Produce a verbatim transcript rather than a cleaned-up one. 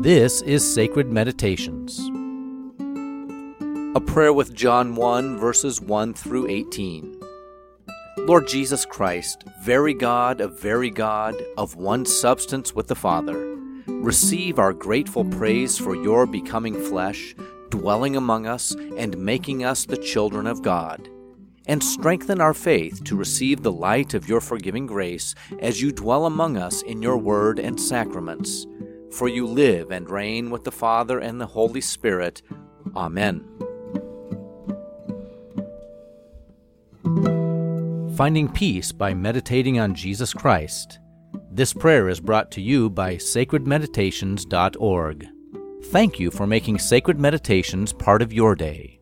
This is Sacred Meditations. A prayer with John one, verses one through eighteen. Lord Jesus Christ, very God of very God, of one substance with the Father, receive our grateful praise for your becoming flesh, dwelling among us, and making us the children of God. And strengthen our faith to receive the light of your forgiving grace as you dwell among us in your word and sacraments. For you live and reign with the Father and the Holy Spirit. Amen. Finding peace by meditating on Jesus Christ. This prayer is brought to you by sacred meditations dot org. Thank you for making Sacred Meditations part of your day.